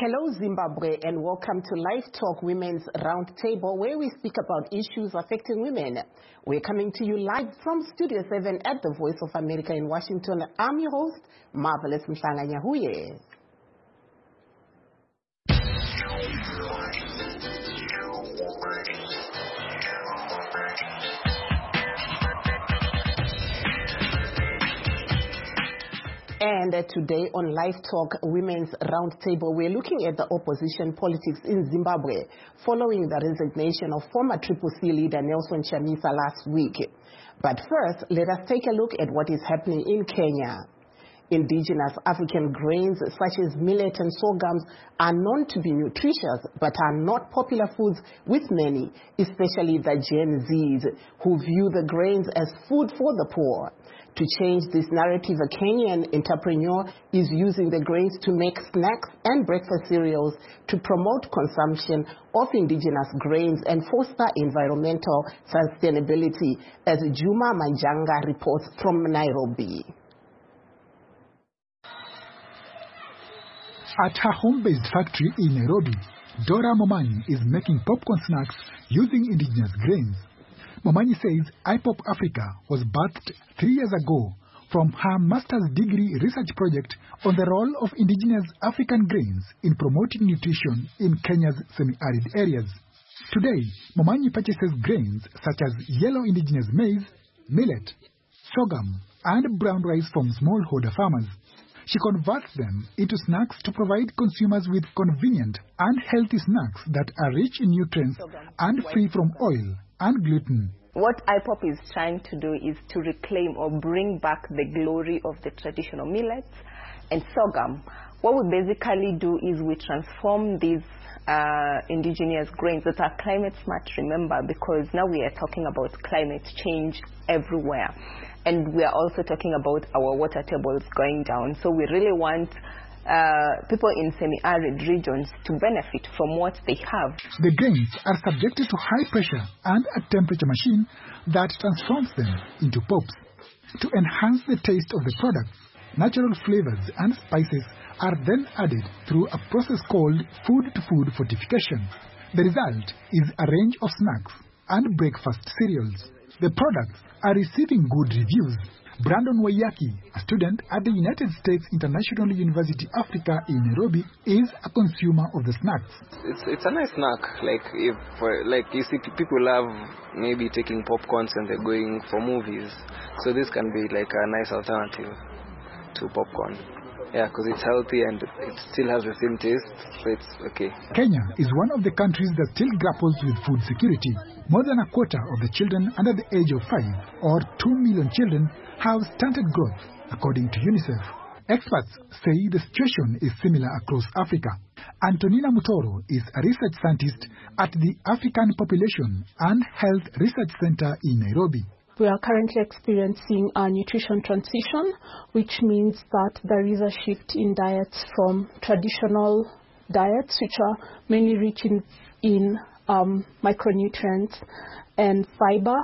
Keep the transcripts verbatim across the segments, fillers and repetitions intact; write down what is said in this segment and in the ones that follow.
Hello Zimbabwe and welcome to Live Talk Women's Roundtable, where we speak about issues affecting women. We're coming to you live from Studio seven at the Voice of America in Washington. I'm your host, Marvelous Mhlanga-Nyahuye. And uh, today on Live Talk Women's Roundtable, we're looking at the opposition politics in Zimbabwe following the resignation of former Triple C leader Nelson Chamisa last week. But first, let us take a look at what is happening in Kenya. Indigenous African grains such as millet and sorghums are known to be nutritious but are not popular foods with many, especially the Gen Zs, who view the grains as food for the poor. To change this narrative, a Kenyan entrepreneur is using the grains to make snacks and breakfast cereals to promote consumption of indigenous grains and foster environmental sustainability, as Juma Manjanga reports from Nairobi. At her home-based factory in Nairobi, Dora Momanyi is making popcorn snacks using indigenous grains. Momanyi says I POP Africa was birthed three years ago from her master's degree research project on the role of indigenous African grains in promoting nutrition in Kenya's semi-arid areas. Today, Momanyi purchases grains such as yellow indigenous maize, millet, sorghum, and brown rice from smallholder farmers. She converts them into snacks to provide consumers with convenient and healthy snacks that are rich in nutrients and free from oil and gluten. What I POP is trying to do is to reclaim or bring back the glory of the traditional millets and sorghum. What we basically do is we transform these uh, indigenous grains that are climate smart, remember, because now we are talking about climate change everywhere. And we are also talking about our water tables going down. So we really want uh, people in semi-arid regions to benefit from what they have. The grains are subjected to high pressure and a temperature machine that transforms them into pops. To enhance the taste of the product, natural flavors and spices are then added through a process called food-to-food fortification. The result is a range of snacks and breakfast cereals. The products are receiving good reviews. Brandon Wayaki, a student at the United States International University Africa in Nairobi, is a consumer of the snacks. It's it's a nice snack. Like if for, like you see, people love maybe taking popcorns and they're going for movies. So this can be like a nice alternative to popcorn. Yeah, because it's healthy and it still has the same taste, so it's okay. Kenya is one of the countries that still grapples with food security. More than a quarter of the children under the age of five, or two million children, have stunted growth, according to UNICEF. Experts say the situation is similar across Africa. Antonina Mutoro is a research scientist at the African Population and Health Research Center in Nairobi. We are currently experiencing a nutrition transition, which means that there is a shift in diets from traditional diets, which are mainly rich in, in um, micronutrients and fiber,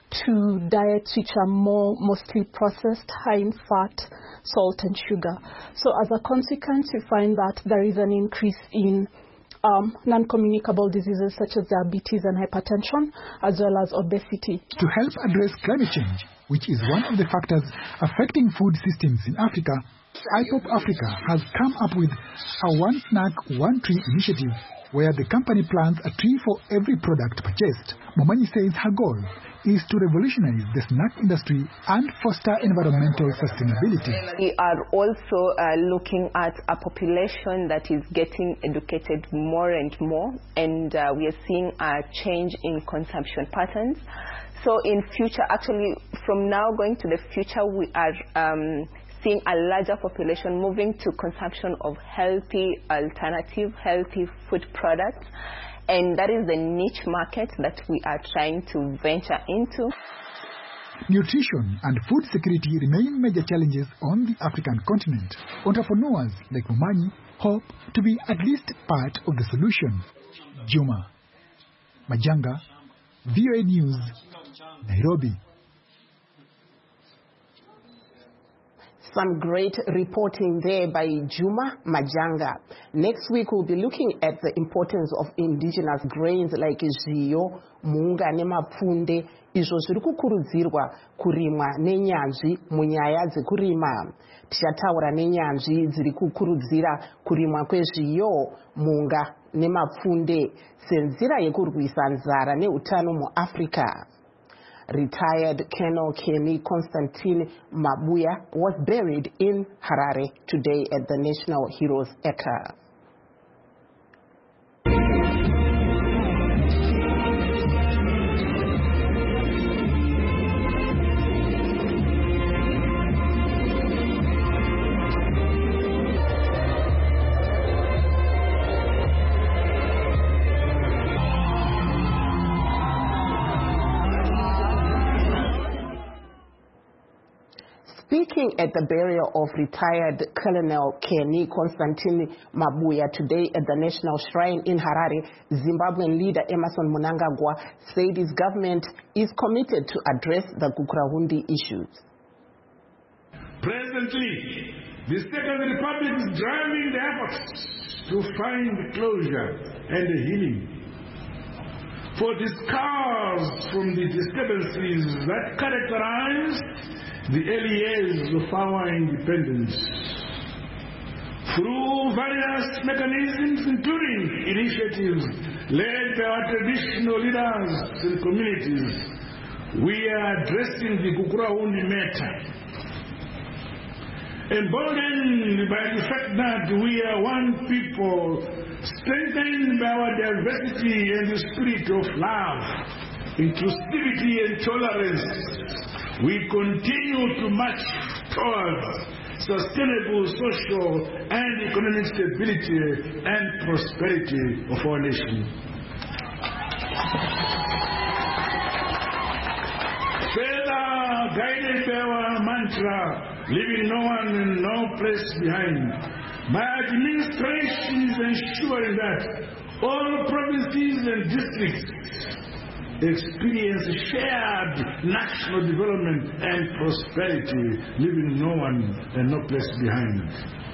to diets which are more mostly processed, high in fat, salt and sugar. So as a consequence, we find that there is an increase in Um, non-communicable diseases such as diabetes and hypertension, as well as obesity. To help address climate change, which is one of the factors affecting food systems in Africa, I POP Africa has come up with a One Snack, One Tree initiative, where the company plants a tree for every product purchased. Momanyi says her goal is to revolutionize the snack industry and foster environmental sustainability. We are also uh, looking at a population that is getting educated more and more, and uh, we are seeing a change in consumption patterns. So in future, actually from now going to the future, we are um, seeing a larger population moving to consumption of healthy alternative, healthy food products. And that is the niche market that we are trying to venture into. Nutrition and food security remain major challenges on the African continent. Entrepreneurs like Momanyi hope to be at least part of the solution. Juma Manjanga, V O A News, Nairobi. Some great reporting there by Juma Majanga. Next week we'll be looking at the importance of indigenous grains like zviyo, munga nemapfunde izvo zviri kukurudzirwa kurimwa nenyanzvi munyaya dzekurima. Tichataura nenyanzvi dziri kukurudzira kurimwa kwezviyo, munga nemapfunde senzira yekurwisa nzara neutano muAfrica. Retired Colonel Kenny Constantine Mabuya was buried in Harare today at the National Heroes Acre. Speaking at the burial of retired Colonel Kenny Constantine Mabuya today at the National Shrine in Harare, Zimbabwean leader Emmerson Mnangagwa said his government is committed to address the Gukurahundi issues. Presently, the Second Republic is driving the efforts to find closure and healing for the scars from the disturbances that characterize the early years of our independence. Through various mechanisms, including initiatives led by our traditional leaders and communities, we are addressing the Gukurahundi matter. Emboldened by the fact that we are one people, strengthened by our diversity and the spirit of love, inclusivity and tolerance, we continue to march towards sustainable social and economic stability and prosperity of our nation. Further guided by our mantra, leaving no one and no place behind, my administration is ensuring that all provinces and districts experience shared national development and prosperity, leaving no one and no place behind.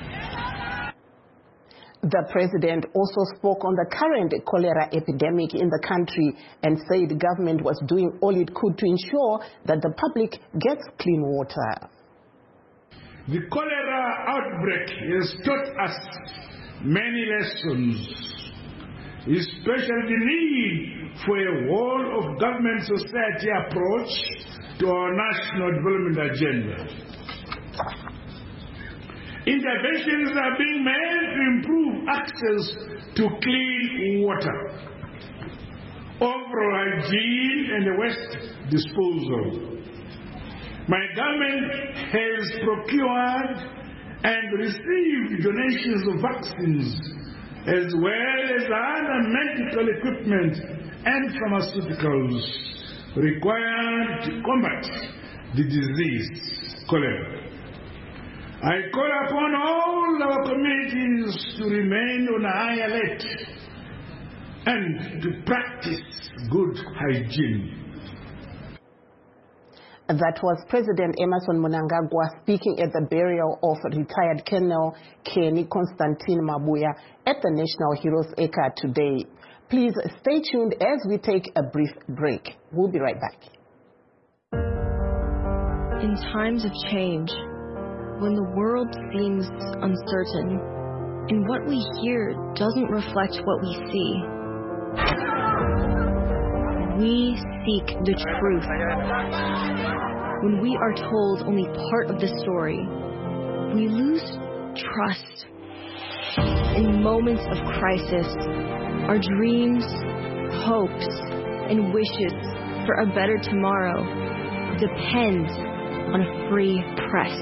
The president also spoke on the current cholera epidemic in the country and said the government was doing all it could to ensure that the public gets clean water. The cholera outbreak has taught us many lessons, especially the need for a whole-of-government society approach to our national development agenda. Interventions are being made to improve access to clean water, overall hygiene, and waste disposal. My government has procured and received donations of vaccines as well as other medical equipment and pharmaceuticals required to combat the disease, cholera. I call upon all our communities to remain on high alert and to practice good hygiene. That was President Emmerson Mnangagwa speaking at the burial of retired Colonel Kenny Constantine Mabuya at the National Heroes Acre today. Please stay tuned as we take a brief break. We'll be right back. In times of change, when the world seems uncertain and what we hear doesn't reflect what we see, we seek the truth. When we are told only part of the story, we lose trust. In moments of crisis, our dreams, hopes, and wishes for a better tomorrow depend on a free press.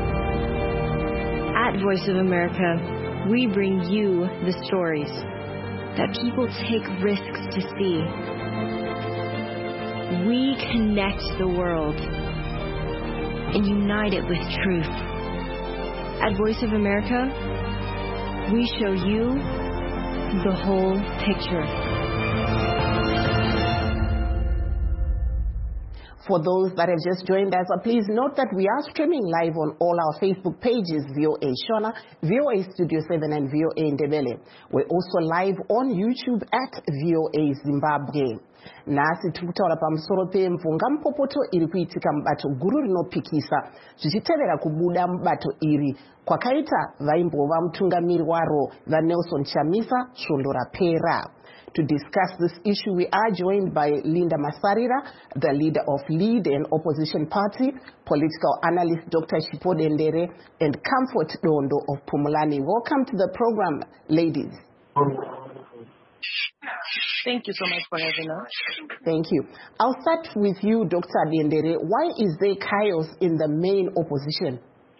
At Voice of America, we bring you the stories that people take risks to see. We connect the world and unite it with truth. At Voice of America, we show you the whole picture. For those that have just joined us, uh, please note that we are streaming live on all our Facebook pages, V O A Shona, V O A Studio seven, and V O A Ndebele. We're also live on YouTube at V O A Zimbabwe. Nasi tikutaura pamusoro pemvunga mupopoto iri kuitika mubato guru rinopikisa zvichitevera kubuda mubato iri kwakaita vaimbova mutungamiri waro vaNelson Chamisa svondo rapera. To discuss this issue, we are joined by Linda Masarira, the leader of Lead, an opposition party, political analyst Doctor Sipho Dendere, and Comfort Dondo of Pumulani. Welcome to the program, ladies. Thank you so much for having us. Thank you. I'll start with you, Doctor Dendere. Why is there chaos in the main opposition?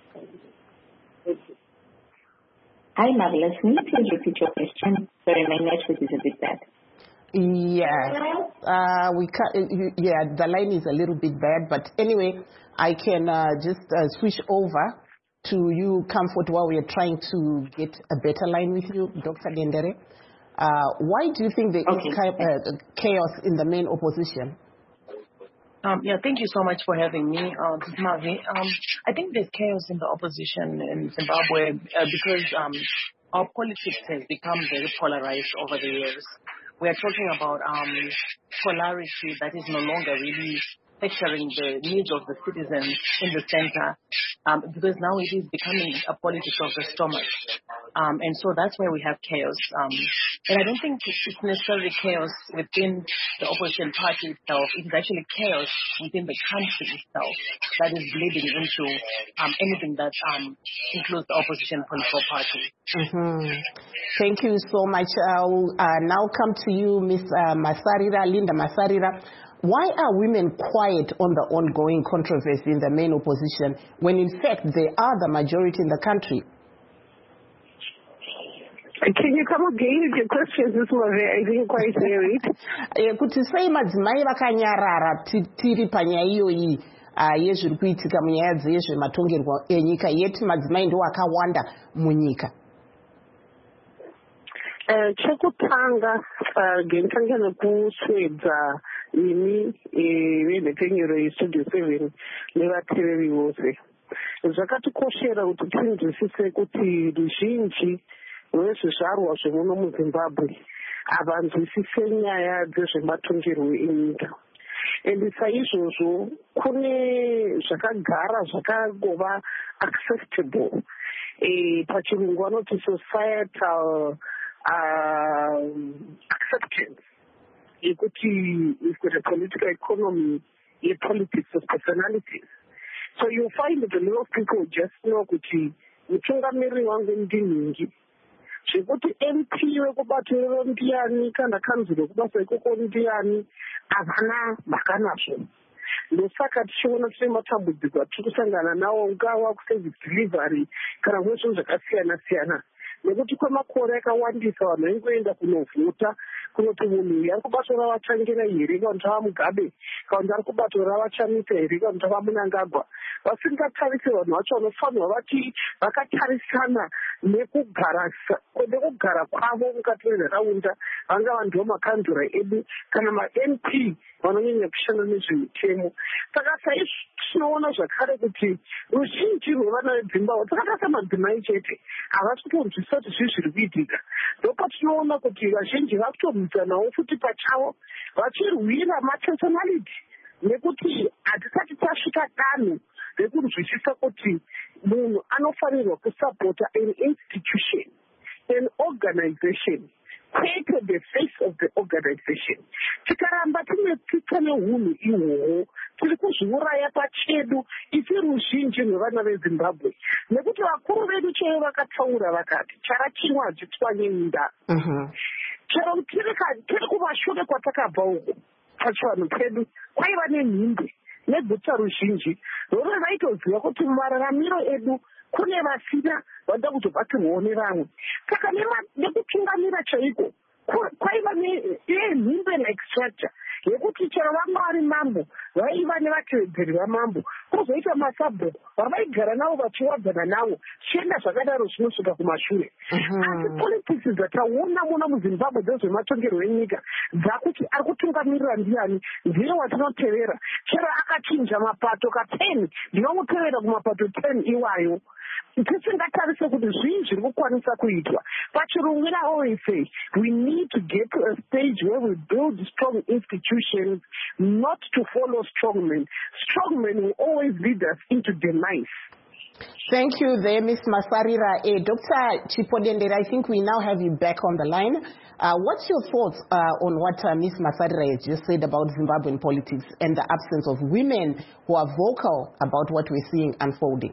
Hi, Marvelous. Can you please repeat your question? Sorry, my network is a bit bad. Yeah, uh, we can, yeah, the line is a little bit bad, but anyway, I can uh, just uh, switch over to you, Comfort, while we are trying to get a better line with you, Doctor Dendere. Uh, why do you think there okay. is uh, chaos in the main opposition? Um, yeah, thank you so much for having me, uh, Mavi. Um, I think there's chaos in the opposition in Zimbabwe uh, because um, our politics has become very polarized over the years. We are talking about um, polarity that is no longer really picturing the needs of the citizens in the center, um, because now it is becoming a politics of the stomach. Um, and so that's where we have chaos. Um, and I don't think it's necessarily chaos within the opposition party itself. It's actually chaos within the country itself that is bleeding into um, anything that um, includes the opposition political party. Mm-hmm. Thank you so much. I will uh, now come to you, Miz Uh, Masarira, Linda Masarira. Why are women quiet on the ongoing controversy in the main opposition when in fact they are the majority in the country? Can you come again with your questions? This was I didn't quite hear it. Kuti sei madzimai vakanyarara tiri panyaya iyoyi yezviri kuitika munyaya dzezvematongerwo enyika yeti madzimai ndiwo akawanda munyika? Chekutanga genditanga nekuswedza ini venhekenyero yestudio seven nevateereri vose. Zvakatikoshera kuti tinzwisise kuti ruzhinji rwezvizvarwa zvemuno muZimbabwe havanzwisise nyaya dzezvematongerwo enyika. And saizvozvo kune zvakagara zvakangova acceptable. Pachirungu vanoti societal um, acceptance. Yekuti we've got a political economy, a politics of personalities. So you'll find that a lot of people just know kuti mutungamiri wangu ndinhingi. Zvekuti M P wekubato rero ndiani kana kanzuro kubasa ikoko ndiani havana makanazvo. Ndosaka tichiona tine matambudziko atiri kusangana nawo ungava kuservice delivery kana kwezvinhu zvakasiyana siyana. Nekuti kwemakore akawandisa vanhu vaingoenda kunovhota kunoti munhu uyu ari kubato ravatangira here kana kuti ava Mugabe kana kuti ari kubato ravaChamisa here kana kuti ava Mnangagwa. Vasingatarise vanhu vacho vanofanirwa vati vakatarisana nekugara nekugara kwavo mukati menharaunda, vangava ndivo makandura edu kana ma-M P vanonyanya kushanda nezvemitemo. Saka saizvi tinoona zvakare kuti ruzhinji rwevana veZimbabwe takatasa madzimai chete havasi kutonzwisisa kuti zvii zviri kuitika. Ndopatinoona kuti vazhinji vakutomhidzanawo futi pachavo vachirwira mapersonality nekuti hatisati tasvika danho rekunzwisisa kuti munhu anofanirwa kusapota an institution, an organization, kwete the face of the organization. Tikaramba tine tsitsa nehunhu ihwohwo tiri kuzviuraya pachedu isi ruzhinji rwevana veZimbabwe. Nekuti vakuru vedu chaivo vakataura vakati chara chimwe hachitswanye minda. Chero tiri kumashure kwatakabva uko pachivanhu pedu kwaiva nenhimbe negutsa ruzhinji rwove vaitoziva kuti mumararamiro edu kune vasina vanoda kuzobatirwawo nevamwe. Saka nekutungamira chaiko kwaiva nenhimbe like structure yekuti chero vamwe vari mambo vaiva nevatevedzeri vamambo, kwozoita masabho vavaigara navo vachiwadzana navo, chienda zvakadaro zvinosvika kumashure. Asi politics dzataona muna muzimbabwe dzezvematongerwo enyika dzakuti ari kutungamirira ndiani ndiye watinotevera. Chero akachinja mapato kateni ndinomutevera kumapato ten iwayo. Tisingatarise kuti zvii zviri kukwanisa kuitwa. Pachirungu I always say we need to get to a stage where we build strong institutions, not to follow strongmen. Strongmen will always lead us into demise. Thank you there, Miz Masarira. Uh, Doctor Chipodendere, I think we now have you back on the line. Uh, what's your thoughts uh, on what uh, Miz Masarira has just said about Zimbabwean politics and the absence of women who are vocal about what we're seeing unfolding?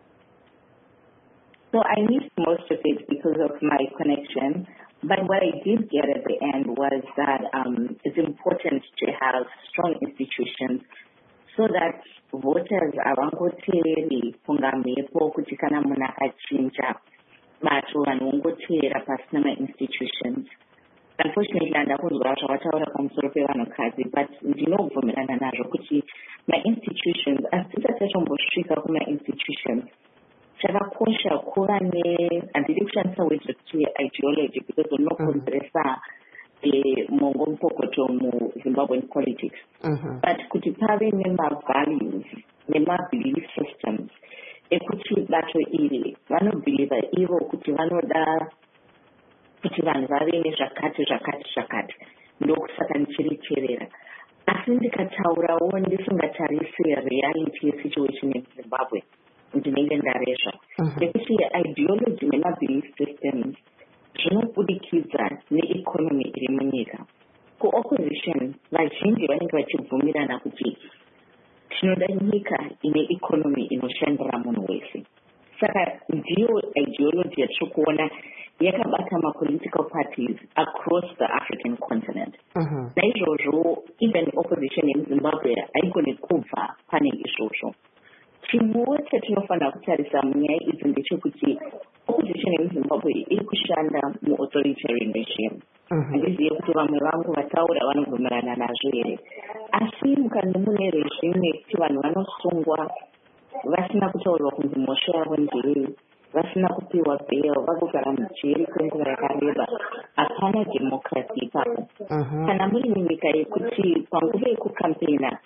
So I missed most of it because of my connection, but what I did get at the end was that um, it's important to have strong institutions so that voters avangoteeri funga mhepo kuti kana munhu akachinja bato vanongoteera pasina ma-institutions. Unfortunately, handakuzwa zvavataura pamusoro pevanhukadzi, but ndinobvumirana nazvo kuti ma-institutions asi tisati tachombosvika kuma-institutions chakakosha kuva ne, handidi kushandisa word kuti ideology because unokonzeresa mongo mupokoto muZimbabwean politics, but kuti pave nema-values nema-belief systems ekuti bato iri vanobhiliva ivo kuti vanoda kuti vanhu vave nezvakati zvakati zvakati, ndokusaka ndichiriteerera. Asi ndikataurawo ndisingatarise reality yesituation yeZimbabwe ndinenge ndarezva nekuti ideology nema-belief systems zvinobudikidza neeconomy iri munyika. Ku-opposition vazhinji vanenge vachibvumirana kuti tinoda nyika ine economy inoshandira munhu wese. Saka ndiyo ideology yatiri kuona yakabata ma-political parties across the African continent. Naizvozvo even opposition yemuZimbabwe haigoni kubva pane izvozvo. Chimwe chatinofanira kutarisa munyaya idzi ndechekuti opposition yemuZimbabwe iri kushanda mu-authoritarian regime. Handizive kuti vamwe vangu vataura vanobvumirana nazvo here, asi mukanga mune regime yekuti vanhu vanosungwa vasina kutaurwa kunzi mhosva yavo ndeyei, vasina kupiwa bail, vagogara mujeri kwenguva yakareba, hapana democracy ipapo. Kana muri munyika yekuti panguva yekukampena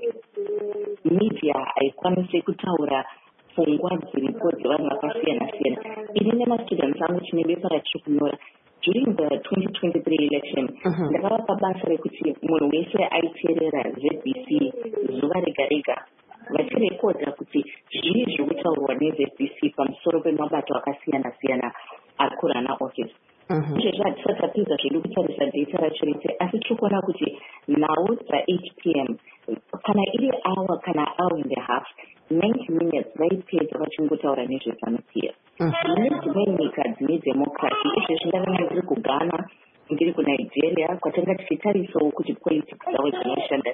media haikwanisi kutaura pfungwa dziripo dzevanhu vakasiyana siyana. Ini nemastudents angu chine besa ratiri kunyora during the twenty twenty-three election, ndakavapa basa rekuti munhu wese aiteerera Z B C zuva rega rega vachirekodha kuti zvii zviri kutaurwa ne-Z B C pamusoro pemabato akasiyana siyana ari kurana office. Izvezvo hatisati tapedza zvedu kutarisa data racho rese, asi tiri kuona kuti nhau dza-eight p m kana iri hour kana hour and a half, ninety minutes vaipedza vachingotaura nezvezanu-P F. Mune dzimwe nyika dzine democracy, izvezvi ndakanga ndiri kuGhana, ndiri kuNigeria, kwatanga tichitarisawo kuti politics dzavo dzinoshanda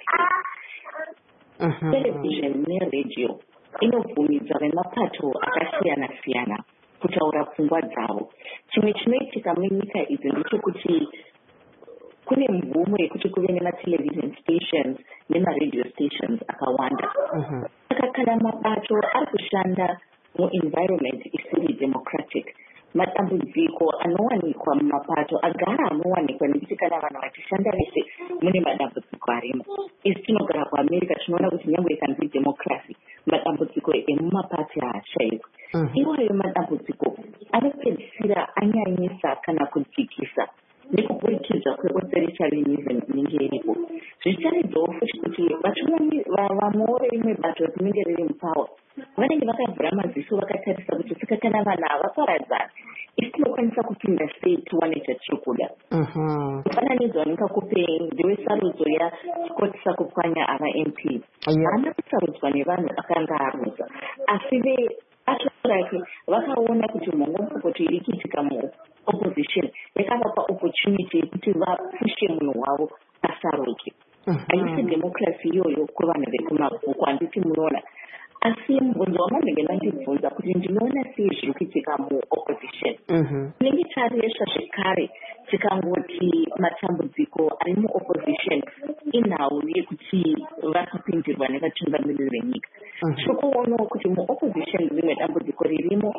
sei. Television neradio inobvumidza vemapato akasiyana siyana kutaura pfungwa dzavo. Chimwe chinoitika munyika idzi ndechekuti kune mvumo yekuti kuve nema-television stations nema-radio stations akawanda. Saka kana mabato ari kushanda mu-environment isiri democratic, matambudziko anowanikwa mumapato agara anowanikwa nekuti kana vanhu vachishanda vese mune madambudziko arimo. Isi tinogara kuAmerica tinoona kuti nyange ikanzi democracy, madambudziko emumapato haashaikwi. Iwayo madambudziko anopedzisira anyanyisa kana kudzikisa nekubudikidza kwe-authoritarianism inenge iripo. Zvicharidzawo futi kuti vatungamiri vamwewo veimwe bato rinenge riri mupower vanenge vakavhura maziso vakatarisa kuti saka kana vanhu havaparadzana, isi tinokwanisa kupinda sei tiwane chatiri kuda. Mufananidzo wandingakupei ndewesarudzo yaScott Sakupwanya ava M P. Haana kusarudzwa nevanhu akanga arudza, asi atorake vakaona kuti mongomupokoto iri kuitika mu-opposition yakavapa opportunity yekuti vapushe munhu wavo asaruke. Haisi democracy iyoyo kuvanhu vekumabhuku, handiti munoona. Asi mubvunzo wamandenge mandibvunza kuti ndinoona sei zviri kuitika mu-opposition. Tinenge taresva zvekare tikangoti matambudziko ari mu-opposition inhau yekuti vakapindirwa nevatungamiriri venyika. Tiri kuonawo kuti muopposition rimwe dambudziko ririmo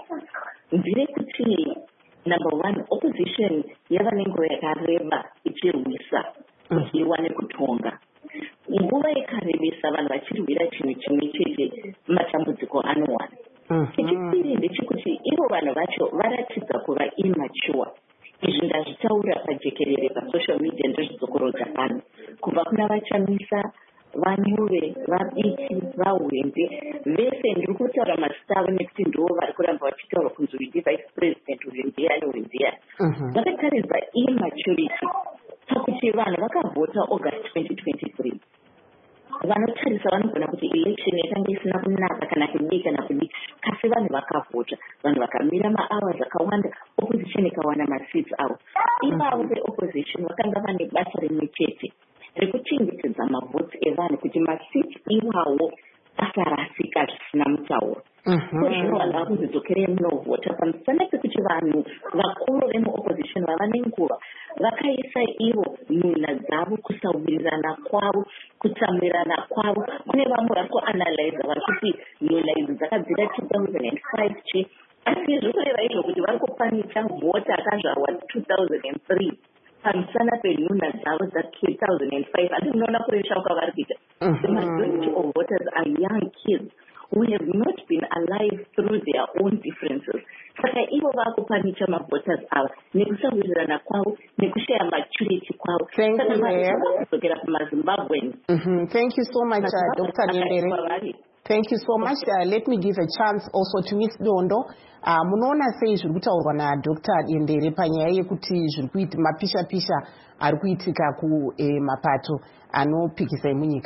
nderekuti number one, opposition yava nenguva yakareba ichirwisa kuti iwane kutonga. Nguva yakarebesa vanhu vachirwira chinhu chimwe chete matambudziko anowana. Chechipiri ndechekuti ivo vanhu vacho varatidza kuva immature. Izvi ndazvitaura pajekerere pasocial media ndozvidzokorodza pano kubva kuna vachamisa, vanyuve, vabiti, vahwembe vese ndiri kutaura mazita avo nekuti ndivo vari kuramba vachitaura kunzi uyu ndivice president uyu ndiyani uyu ndiyani. Vakataridza immaturity pakuti vanhu vakavhota August twenty twenty-three. Vanotarisa vanogona kuti election yakanga isina kunaka kana kudii kana kudii, kasi vanhu vakavhota, vanhu vakamira mahours akawanda, opposition ikawana maseats avo. Ivavo veopposition vakanga vane basa rimwe chete rekuchengetedza mavhoti evanhu kuti maseats iwawo asarasika zvisina mutauro. So zvino vanhu vakuzidzokerei munovhota pamusana pekuti vanhu vakuru vemuopposition vava nenguva vakaisa ivo nhunha dzavo kusawirirana kwavo, kutsamirana kwavo. Kune vamwe vari kuanalyza vari kuti nhunha idzi dzakabvira two thousand five chi, asi zviri kureva izvo kuti vari kupanika vhota akazvarwa two thousand three pamusana penhunha dzavo dza-two thousand five. Asi munoona kuresha kwavari kuita. The majority of voters are young kids who have not been alive through their own differences. Saka ivo vakupanika mavoters ava nekusawirirana kwavo nekushaya maturity kwavo. Saka vakuzokera kumaZimbabweans. Thank you so much, uh, Doctor Nyendere. Thank you so much. Uh, let me give a chance also to Miss Dondo. Uh, munoona sei zviri kutaurwa naDoctor Nyendere panyaya yekuti zviri kuita mapisha pisha ari kuitika kumapato anopikisa munyika?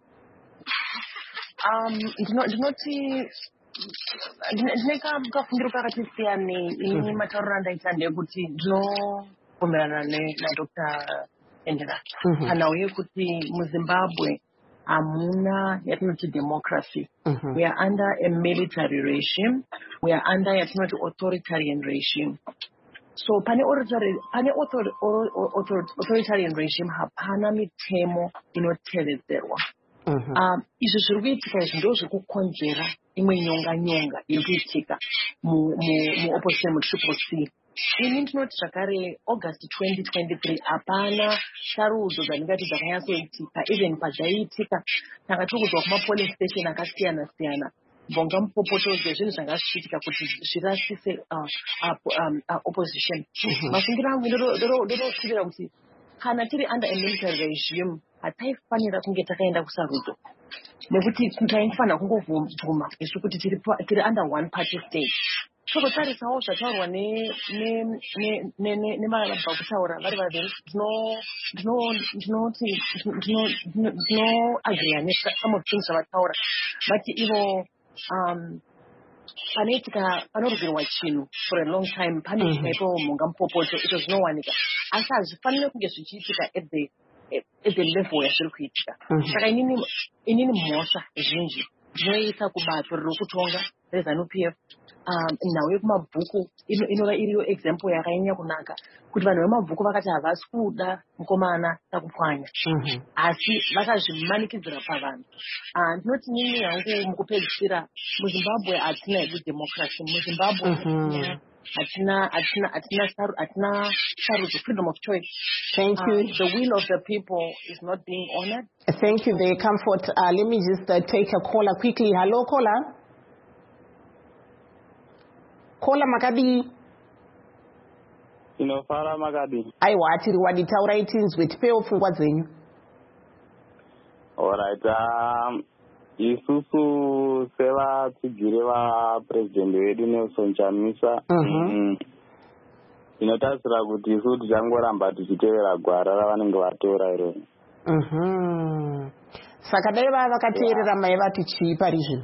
Um, ndinoti ndine kafundiro kakati siyane ini matauriro andaita ndeyekuti ndinobvumirana naDoctor Nyendere panhau yekuti muZimbabwe hamuna yatinoti democracy. We are under a military regime. We are under yatinoti authoritarian regime. So pane authoritarian regime hapana mitemo inotevedzerwa. Um, izvo zviri kuitika izvi ndo zviri kukonzera imwe nyonga nyonga iri kuitika muopposition mutriple C. Ini ndinoti zvakare August twenty twenty-three hapana sarudzo dzandingati dzakanyatsoitika. Even padzaiitika tanga tiri kuzwa kumapolice station akasiyana siyana mbonga mupopotodzo zvinhu zvanga zvichiitika kuti zvirasise opposition. Mafungiro angu ndinotsivira kuti kana tiri under a military regime hataifanira kunge takaenda kusarudzo nekuti taifanira kungovhuma isu kuti tiri under one party state. Tokotarisawo zvataurwa nemarabva kutaura vari vaviri ndinoagreeya nesome of things zvavataura vati ivo panoitika panorwirwa chinhu for a long time pane chimaipo mhonga mupopoto izvo zvinowanika asi hazvifanire kunge zvichiitika at the at the level yazviri kuitika. Saka inini mhosva zhinji ndinoisa kubato riri kutonga reZANU-P F nhau yekumabhuku inova iriyo example yakanyanya kunaka kuti vanhu vemabhuku vakati havasi kuda mukomana takupwanya asi vakazvimanikidzira pavanhu. Ndinoti nini hangu mukupedzisira muZimbabwe hatina hedu democracy. muZimbabwe hatina hatina hatina hatina sarudzo, freedom of choice. Thank you. Uh, the will of the people is not being honored. Thank you, the comfort. Uh, let me just uh, take a caller quickly. Hello, caller. Caller Makadi. Inofara Makadi. Aiwa atiri waditaura itinzwe tipewo pfungwa dzenyu. Alright. Um, isusu sevatsigiri vapresident wedu Nelson Chamisa inotarisira kuti isu tichangoramba tichitevera gwara ravanenge vatora iroro. Saka dai vava vakateerera maiva tichii pari zvino?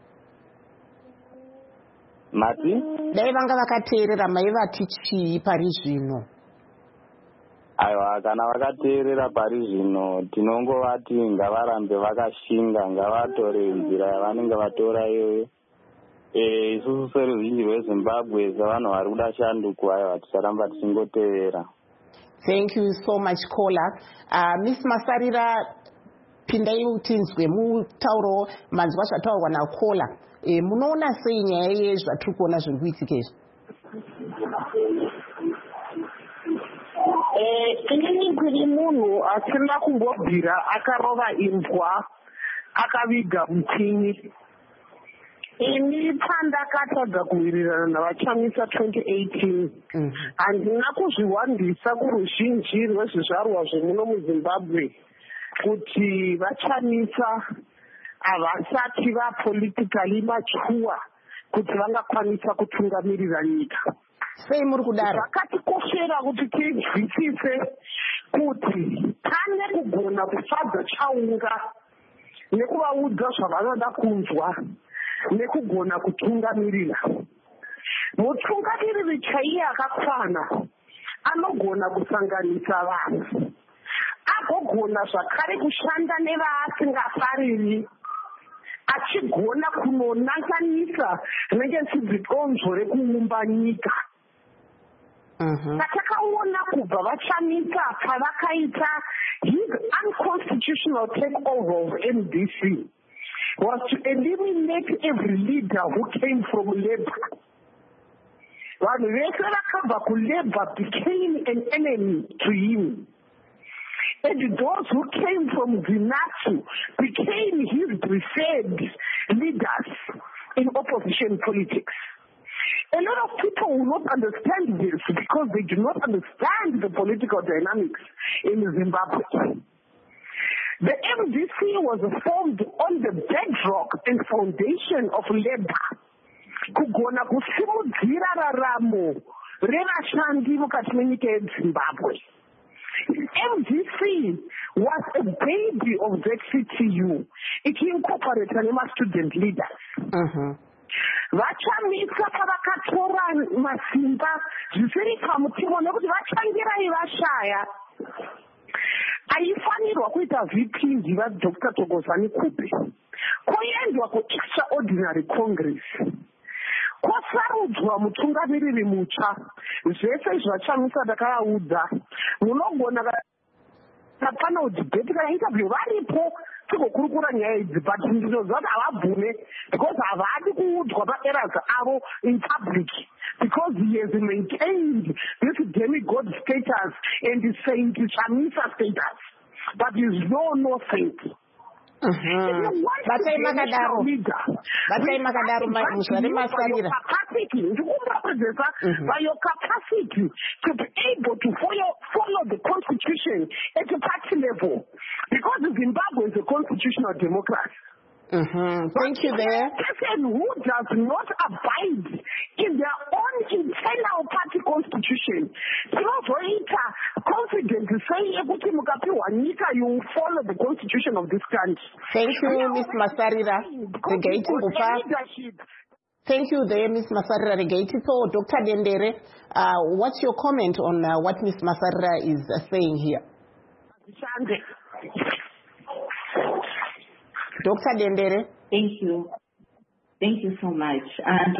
Mati? Dai vanga vakateerera maiva tichii pari zvino? Aiwa, kana vakateerera pari zvino tinongovati ngavarambe vakashinga, ngavatore nzira yavanenge vatora iyoyo. Eh, isusu seruzhinji rweZimbabwe sevanhu vari kuda shanduko, aiwa, tisaramba tichingotevera. Thank you so much, caller. Uh, Miss Masarira, pindai utinzwe mutauro manzwa zvataurwa nakola. E, munoona sei nyaya yezvatiri kuona zviri kuitika izvi? inini kuri munhu asina kumbobvira akarova imbwa akaviga mutini. Ini pandakatadza kuwirirana navachamisa twenty eighteen handina kuzviwandisa kuruzhinji rwezvizvarwa zvemuno muZimbabwe kuti vachamisa havasati vapolitically mature kuti vangakwanisa kutungamirira nyika. Sei muri kudaro? Zvakatikoshera kuti tinzwisise kuti pane kugona kufadza chaunga nekuvaudza zvavanoda kunzwa nekugona kutungamirira. Mutungamiriri chaiye akakwana anogona kusanganisa vanhu, agogona zvakare kushanda nevaasingafariri, achigona kunonanganisa rinenge chidzikonzvo rekuumba nyika. Patakaona kubva vachamisa pavakaita his unconstitutional takeover of M D C was to eliminate every leader who came from Labour. Vanhu vese vakabva kuLabour became an enemy to him. And those who came from ZANU became his preferred leaders in opposition politics. A lot of people will not understand this because they do not understand the political dynamics in Zimbabwe. The M D C was formed on the bedrock and foundation of Labour. Kugona kusimudzira raramo revashandi mukati menyika yeZimbabwe. M D C was a baby of Z C T U. It incorporated nema student leaders. Uh-huh. Vachamisa pavakatora masimba zvisiri pamutemo nekuti vachangirai vashaya. Aifanirwa kuita vipindi vaDr Thokozani Kupe, koendwa kuextraordinary congress, kwasarudzwa mutungamiriri mutsva. Zvese izvi vachamisa ndakavaudza munogona kana udhibheti kana interview varipo tigokurukura nyaya idzi, but ndinoziva kuti havabvume because havadi kuudzwa paeras avo in public because he has maintained this demigod status and Saint Chamisa status, but he is no no saint. Batai makadaro batai makadaro musare masarira capacity ndikumbapedzesa by your capacity to be able to follow follow the constitution at a party level, because Zimbabwe is a constitutional democracy. Mm-hmm. Thank you there. A person who does not abide in their own internal party constitution, tinozoita confident saying kuti mukapiwa nyika you will follow the constitution of this country. Thank you, Miss Masarira. Thank you there, Miss Masarira Regaitipo. Doctor Dendere, uh, what's your comment on uh, what Miss Masarira is uh, saying here? Doctor Dendere. Thank you. Thank you so much. And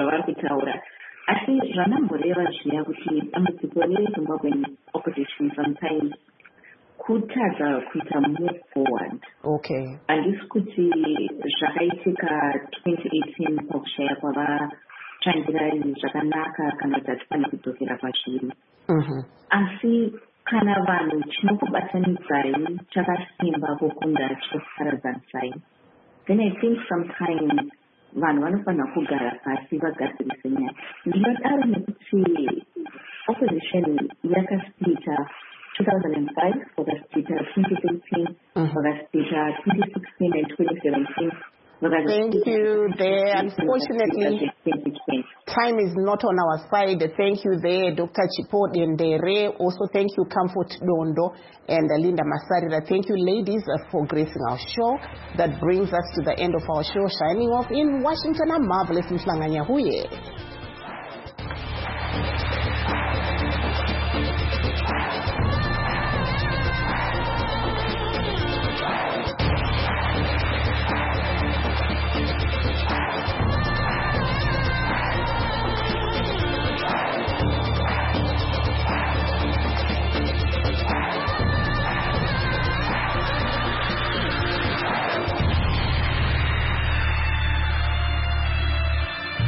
I think Ranamboreva Shia, which is a Zimbabwean opposition sometimes could have could move forward. Okay. And this could be Shahaitika twenty eighteen Pokshaya Pava Chandra Shakanaka Kanata Panitokira Pashiri. And see kana vanhu chinokubatanidzai chakasimba kukunda chosaradzanzai. Then I think sometimes vanhu vanofanira kugara pasi vagadzirise nyaya. Ndinodaro nekuti opposition yakasplita two thousand five, vakasplita twenty thirteen, vakasplita twenty sixteen and twenty seventeen. Thank you there. Unfortunately, time is not on our side. Thank you there, Doctor Chipo Dendere. Also, thank you, Comfort Dondo and Linda Masarira. Thank you, ladies, for gracing our show. That brings us to the end of our show. Shining off in Washington, I'm Marvelous Mhlanganya Huye.